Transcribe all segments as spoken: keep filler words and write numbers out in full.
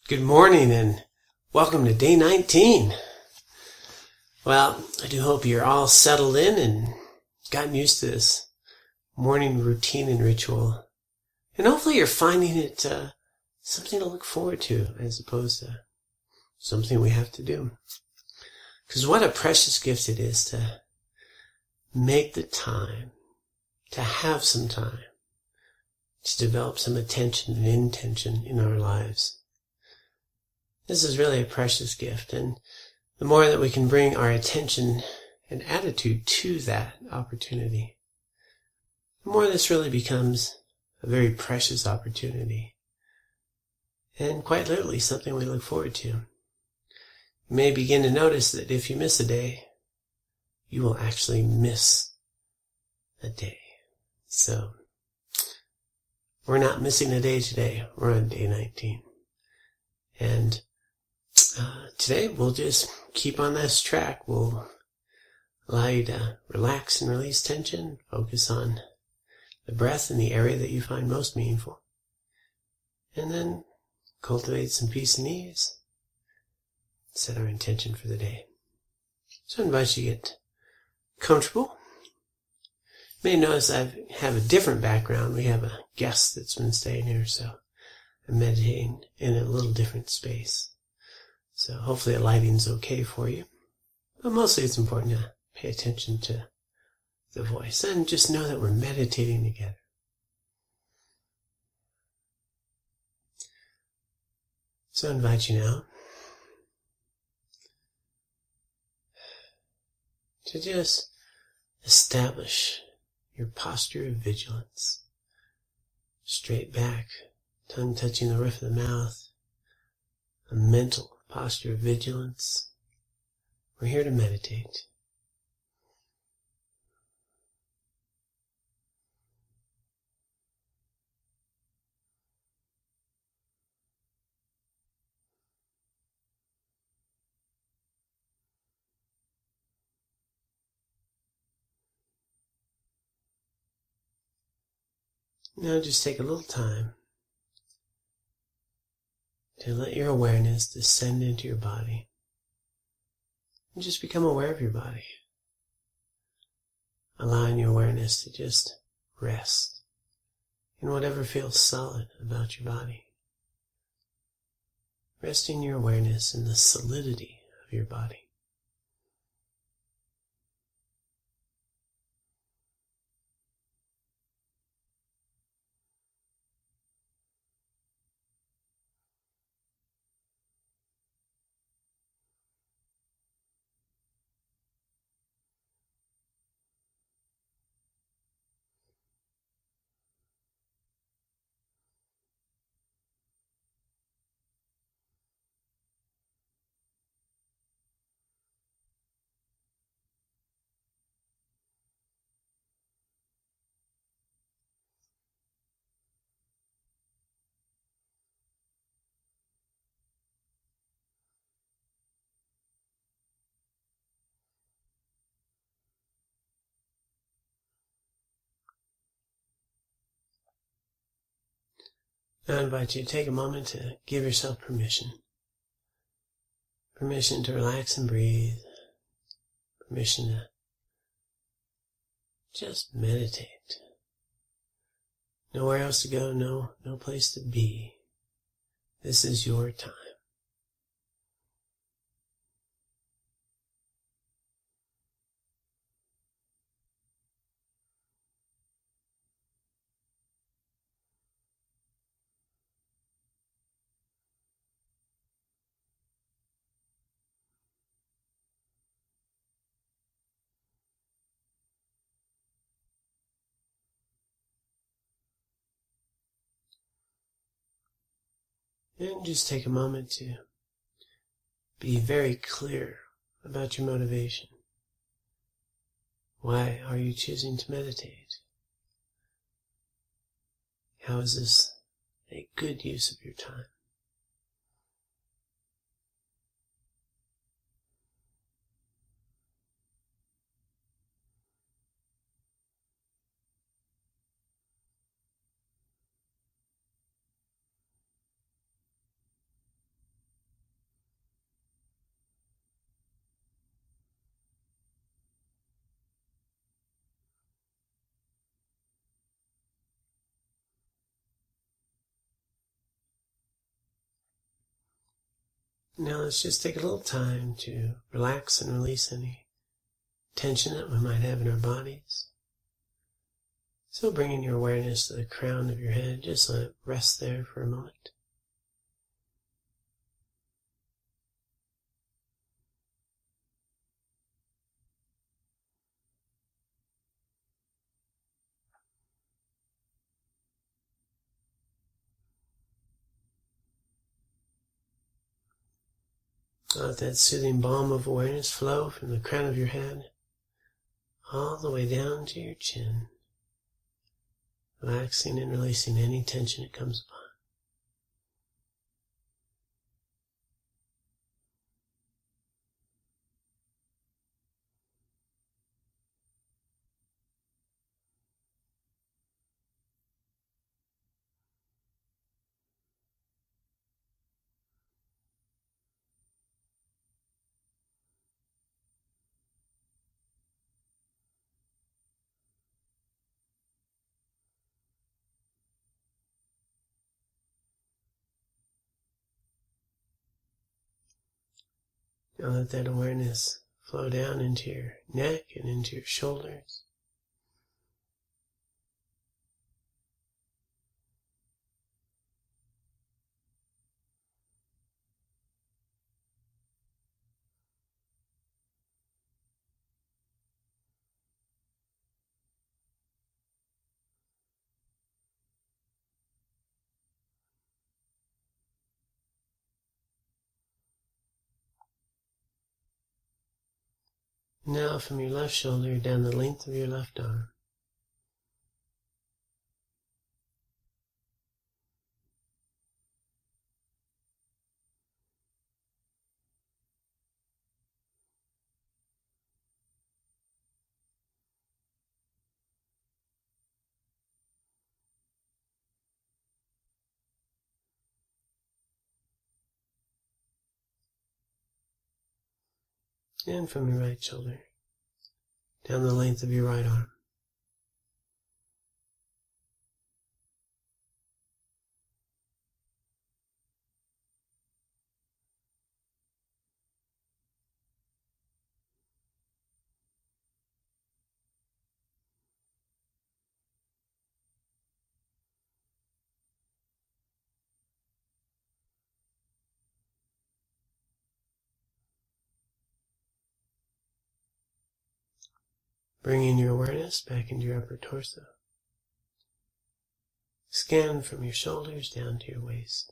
Good morning and welcome to day nineteen. Well, I do hope you're all settled in and gotten used to this morning routine and ritual. And hopefully you're finding it uh, something to look forward to as opposed to something we have to do. Because what a precious gift it is to make the time, to have some time, to develop some attention and intention in our lives. This is really a precious gift, and the more that we can bring our attention and attitude to that opportunity, the more this really becomes a very precious opportunity, and quite literally something we look forward to. You may begin to notice that if you miss a day, you will actually miss a day. So, we're not missing a day today. We're on day nineteen. And Uh, today, we'll just keep on this track. We'll allow you to relax and release tension, focus on the breath in the area that you find most meaningful, and then cultivate some peace and ease, set our intention for the day. So I invite you to get comfortable. You may notice I have a different background. We have a guest that's been staying here, so I'm meditating in a little different space. So hopefully the lighting's okay for you. But mostly it's important to pay attention to the voice and just know that we're meditating together. So I invite you now to just establish your posture of vigilance. Straight back, tongue touching the roof of the mouth, a mental posture of vigilance. We're here to meditate. Now just take a little time to let your awareness descend into your body. And just become aware of your body. Allowing your awareness to just rest in whatever feels solid about your body. Resting your awareness in the solidity of your body. I invite you to take a moment to give yourself permission. Permission to relax and breathe. Permission to just meditate. Nowhere else to go, no, no place to be. This is your time. And just take a moment to be very clear about your motivation. Why are you choosing to meditate? How is this a good use of your time? Now let's just take a little time to relax and release any tension that we might have in our bodies. So bringing your awareness to the crown of your head, just let it rest there for a moment. Let that soothing balm of awareness flow from the crown of your head all the way down to your chin, relaxing and releasing any tension it comes upon. Now let that awareness flow down into your neck and into your shoulders. Now from your left shoulder down the length of your left arm. And from your right shoulder down the length of your right arm. Bringing your awareness back into your upper torso. Scan from your shoulders down to your waist.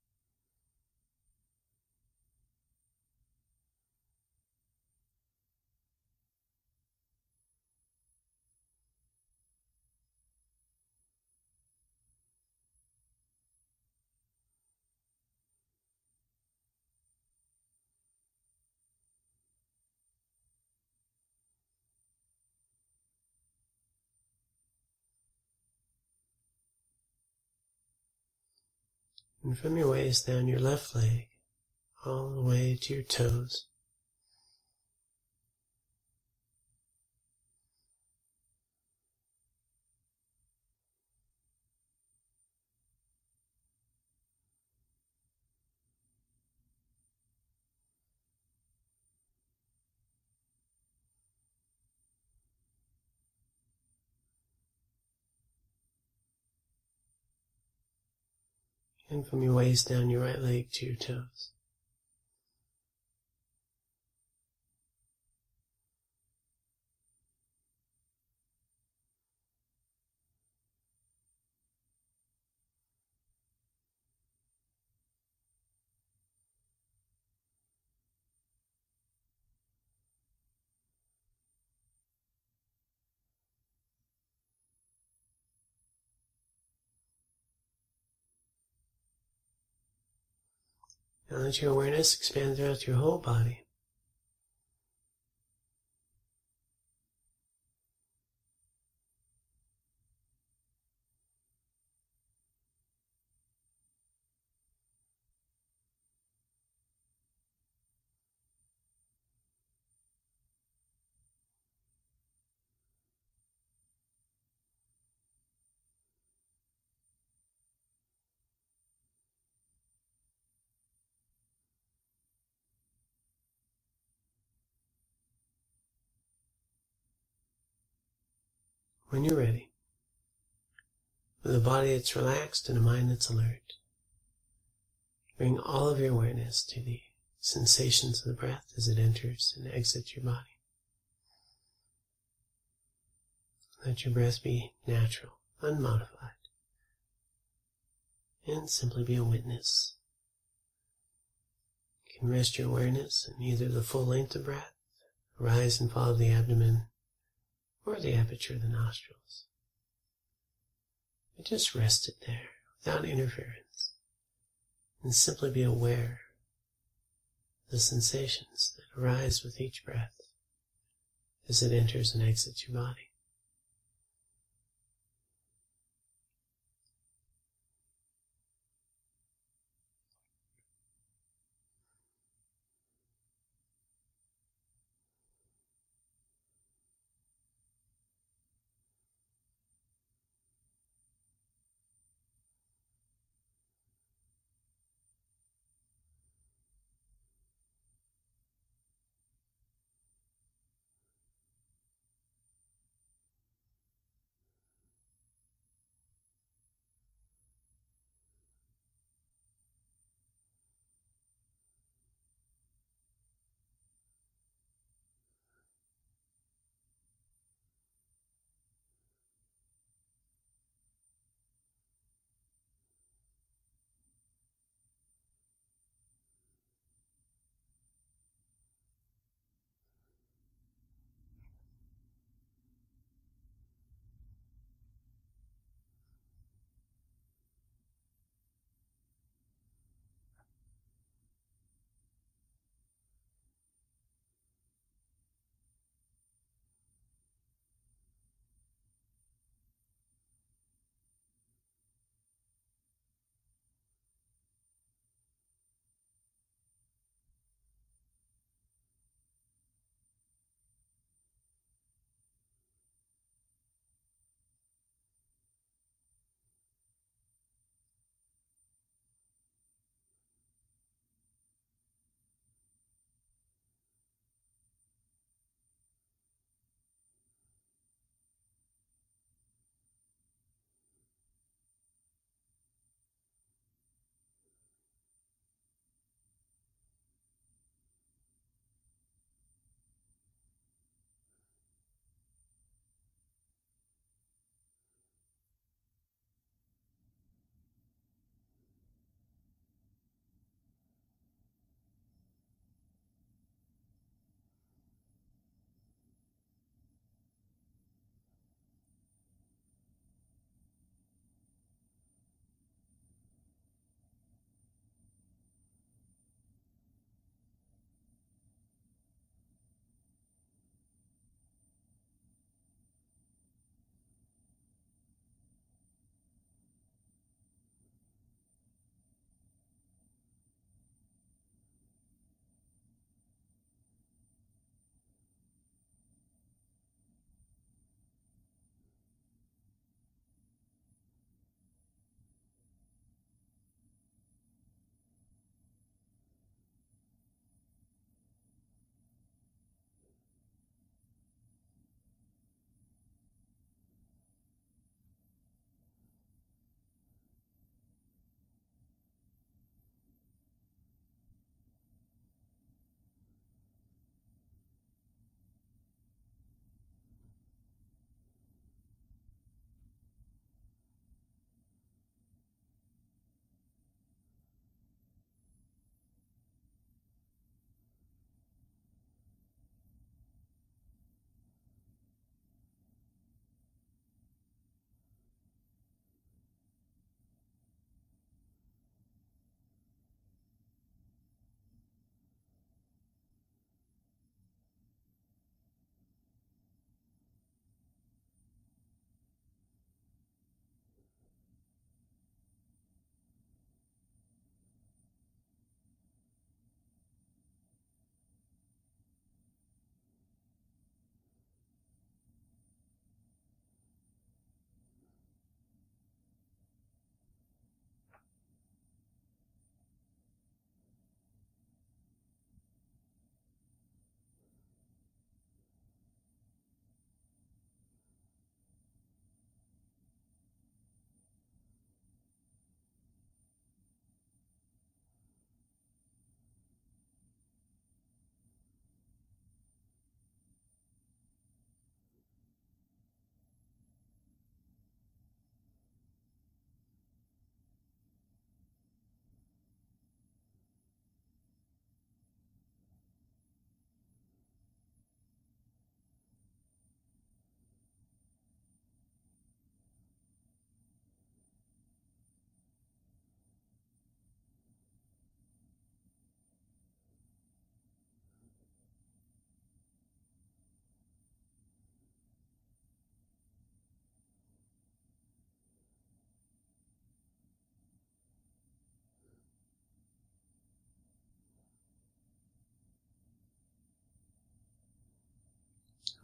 And from your waist down your left leg, all the way to your toes. And from your waist down your right leg to your toes. Now let your awareness expand throughout your whole body. When you're ready, with a body that's relaxed and a mind that's alert, bring all of your awareness to the sensations of the breath as it enters and exits your body. Let your breath be natural, unmodified, and simply be a witness. You can rest your awareness in either the full length of breath, rise and follow the abdomen, or the aperture of the nostrils. But just rest it there without interference, and simply be aware of the sensations that arise with each breath as it enters and exits your body.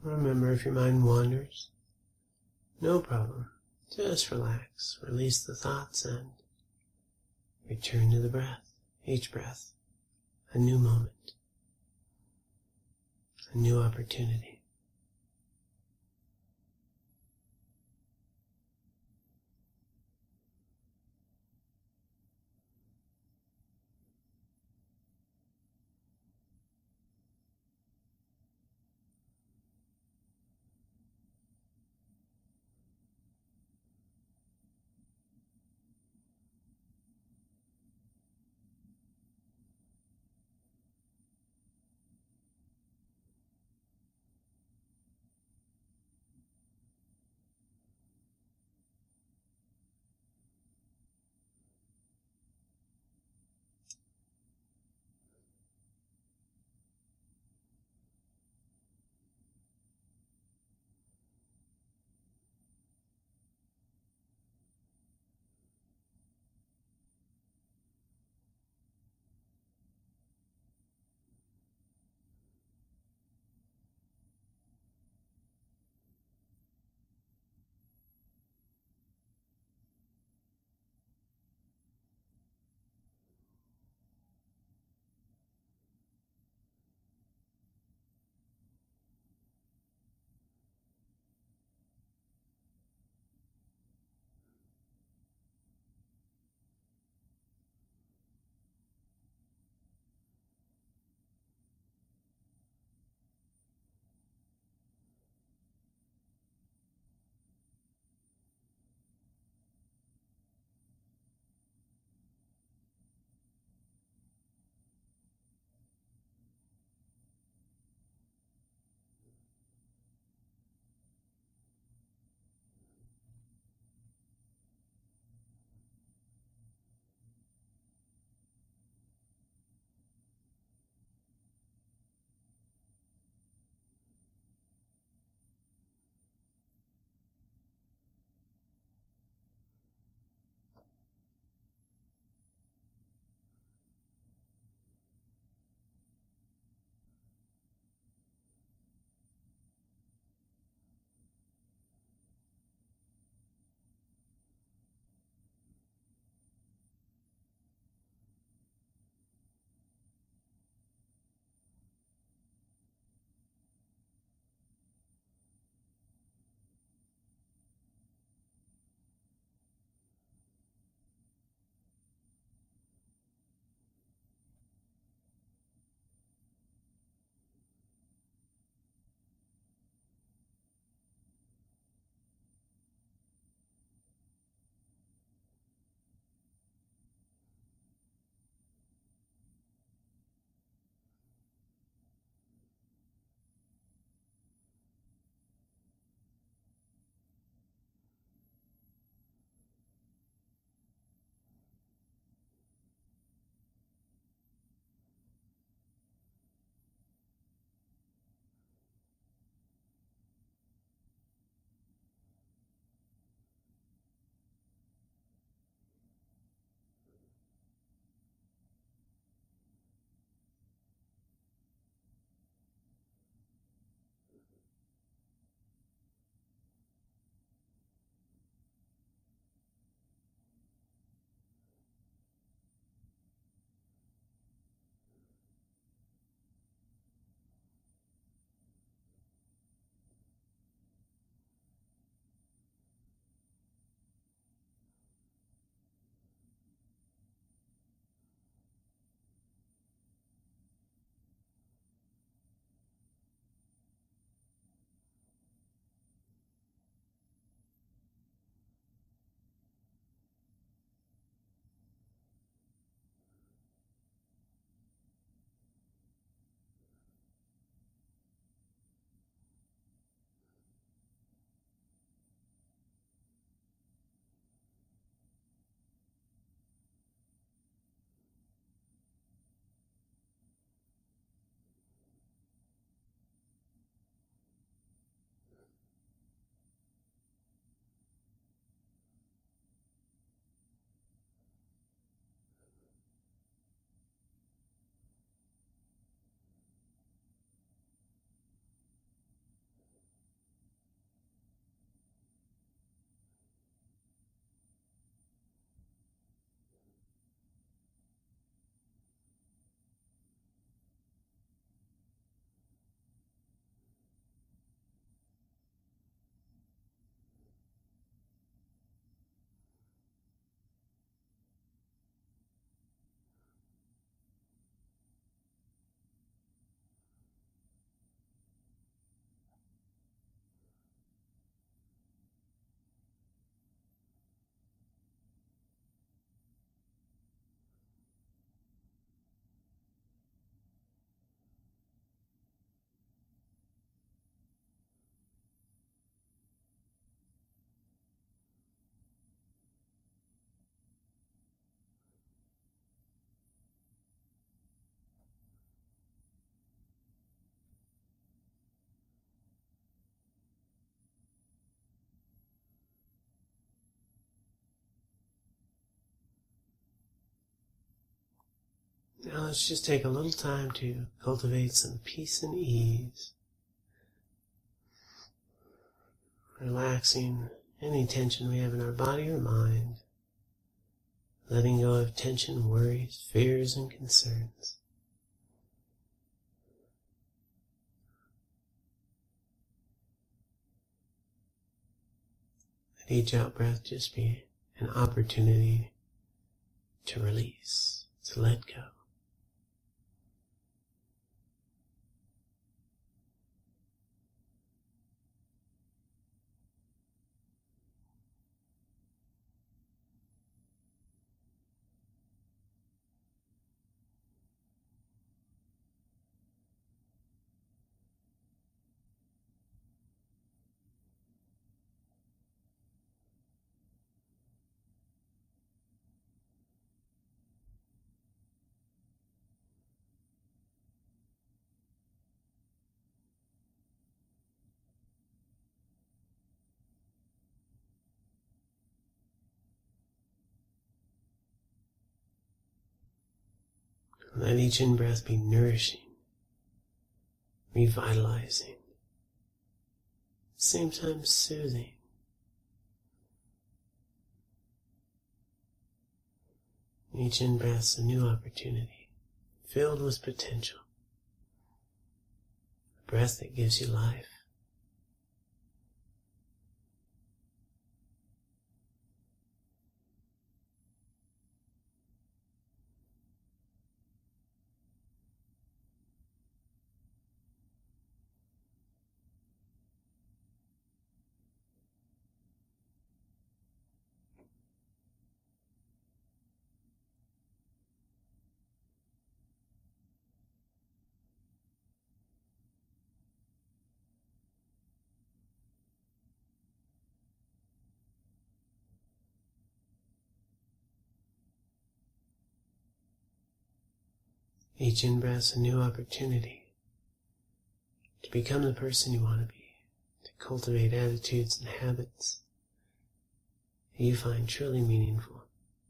Remember, if your mind wanders, no problem. Just relax, release the thoughts, and return to the breath. Each breath, a new moment, a new opportunity. Now let's just take a little time to cultivate some peace and ease. Relaxing any tension we have in our body or mind. Letting go of tension, worries, fears, and concerns. Let each out-breath just be an opportunity to release, to let go. Let each in-breath be nourishing, revitalizing, at the same time soothing. Each in-breath is a new opportunity, filled with potential. A breath that gives you life. Each in-breath is a new opportunity to become the person you want to be, to cultivate attitudes and habits that you find truly meaningful.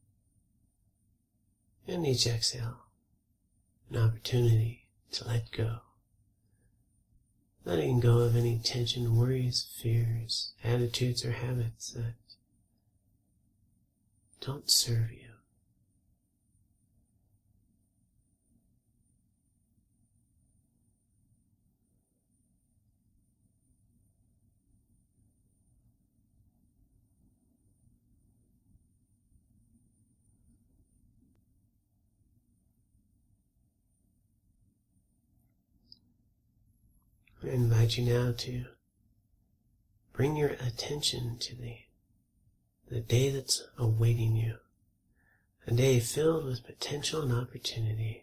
And each exhale, an opportunity to let go, letting go of any tension, worries, fears, attitudes, or habits that don't serve you. I invite you now to bring your attention to the, the day that's awaiting you. A day filled with potential and opportunity.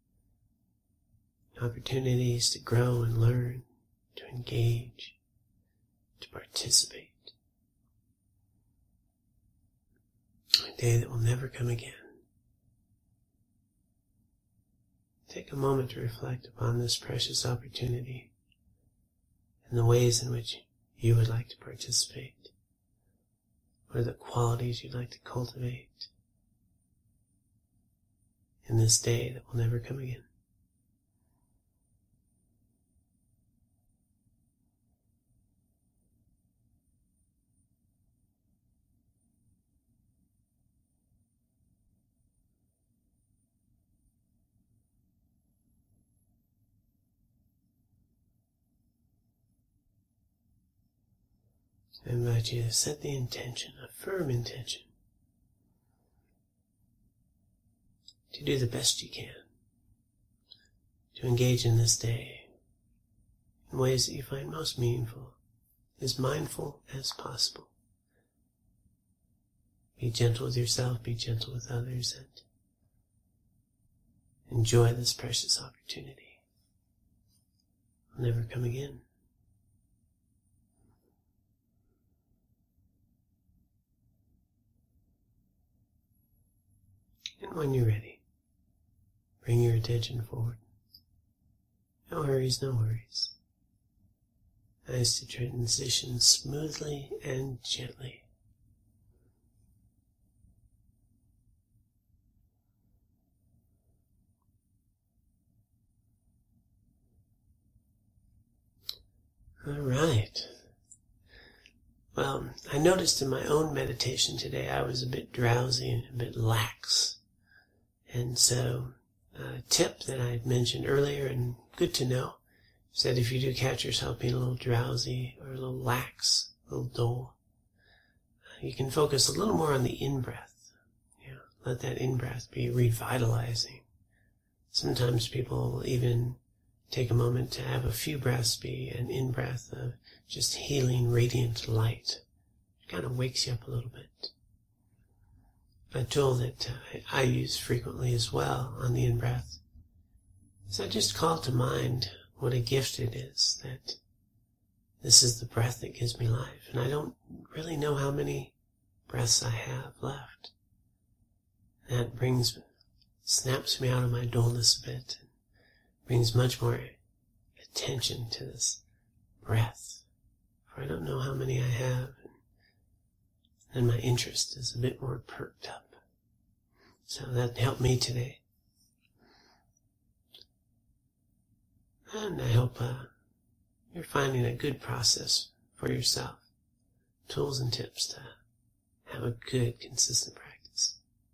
Opportunities to grow and learn, to engage, to participate. A day that will never come again. Take a moment to reflect upon this precious opportunity and the ways in which you would like to participate. What are the qualities you'd like to cultivate in this day that will never come again? I invite you to set the intention, a firm intention, to do the best you can, to engage in this day in ways that you find most meaningful, as mindful as possible. Be gentle with yourself, be gentle with others, and enjoy this precious opportunity. It'll never come again. And when you're ready, bring your attention forward. No hurries, no worries. Nice to transition smoothly and gently. All right. Well, I noticed in my own meditation today I was a bit drowsy and a bit lax. And so a tip that I had mentioned earlier, and good to know, is that if you do catch yourself being a little drowsy or a little lax, a little dull, you can focus a little more on the in-breath. You know, let that in-breath be revitalizing. Sometimes people will even take a moment to have a few breaths be an in-breath of just healing, radiant light. It kind of wakes you up a little bit. A tool that uh, I use frequently as well on the in-breath is I just call to mind what a gift it is that this is the breath that gives me life. And I don't really know how many breaths I have left. That brings, snaps me out of my dullness a bit, and brings much more attention to this breath. For I don't know how many I have, and my interest is a bit more perked up. So that helped me today. And I hope uh, you're finding a good process for yourself. Tools and tips to have a good, consistent practice.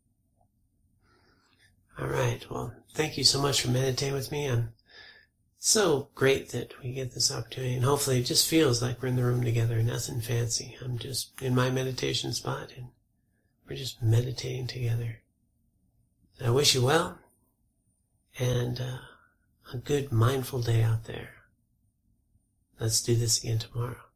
All right, well, thank you so much for meditating with me. I'm so great that we get this opportunity, and hopefully it just feels like we're in the room together, nothing fancy. I'm just in my meditation spot, and we're just meditating together. I wish you well, and uh, a good mindful day out there. Let's do this again tomorrow.